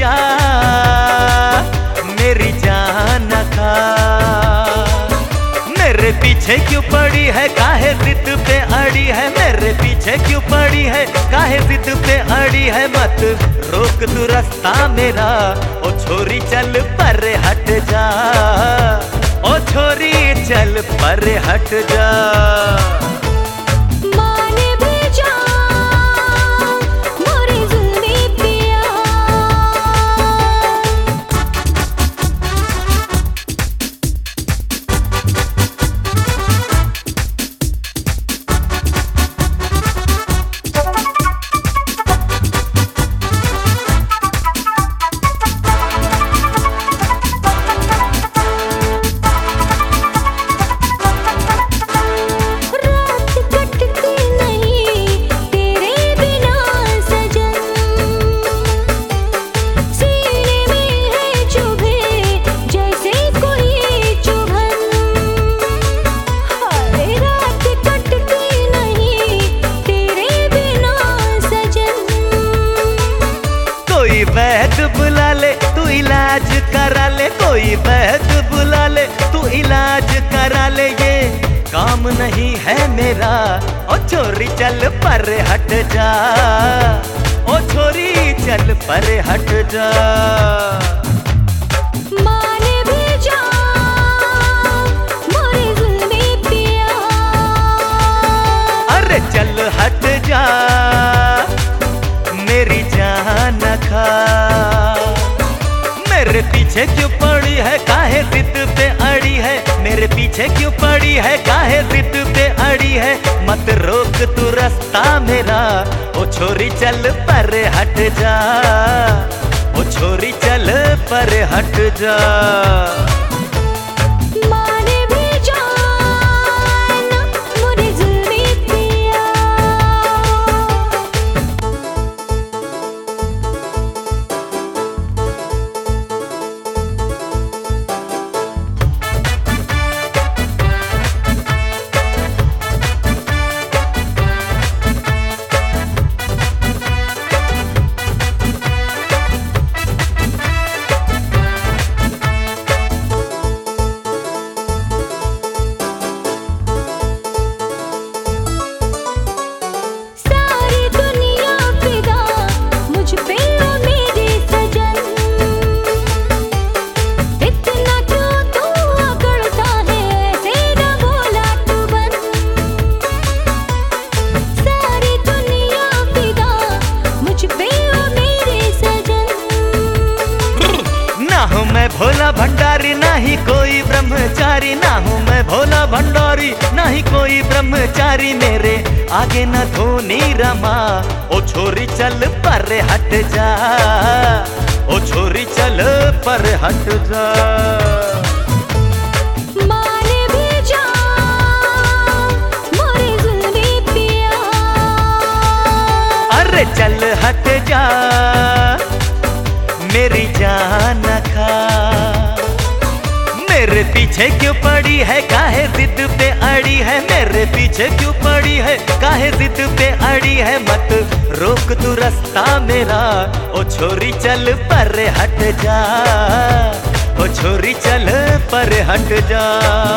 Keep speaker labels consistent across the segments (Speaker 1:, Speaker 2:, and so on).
Speaker 1: जा, मेरी जान खा। मेरे पीछे क्यों पड़ी है, काहे जिद पे अड़ी है, मेरे पीछे क्यों पड़ी है, काहे जिद पे अड़ी है। मत रोक तू रास्ता मेरा, ओ छोरी चल पर हट जा, ओ छोरी चल पर हट जा। वैद्य बुला ले तू इलाज करा ले, कोई वैद्य बुला ले तू इलाज करा ले। ये काम नहीं है मेरा, ओ छोरी चल पर हट जा, ओ छोरी चल पर हट जा। अरे चल हट जा, मेरी जान खा। मेरे पीछे क्यों पड़ी है, काहे जिद पे अड़ी है, मेरे पीछे क्यों पड़ी है, काहे जिद पे अड़ी है। मत रोक तू रास्ता मेरा, ओ छोरी चल पर हट जा, ओ छोरी चल पर हट जा। मैं भोला भंडारी नहीं कोई ब्रह्मचारी, ना हूँ मैं भोला भंडारी नहीं कोई ब्रह्मचारी। मेरे आगे न धोनी रमा, ओ छोरी चल पर हट जा, ओ छोरी चल पर हट जा। अरे चल हट जा, मेरी जान खा। मेरे पीछे क्यों पड़ी है, काहे जिद पे अड़ी है, मेरे पीछे क्यों पड़ी है, काहे जिद पे अड़ी है। मत रोक तू रास्ता मेरा, ओ छोरी चल पर हट जा, ओ छोरी चल पर हट जा।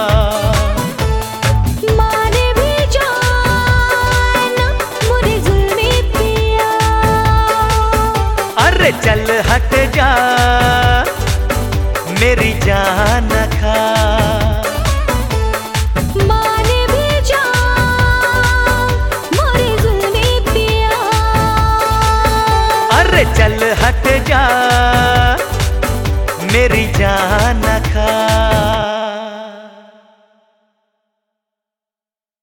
Speaker 1: अरे चल हट जा, मेरी जान खा।
Speaker 2: माने भी जा मोरे जुल्मी पिया।
Speaker 1: अरे चल हट जा, मेरी जान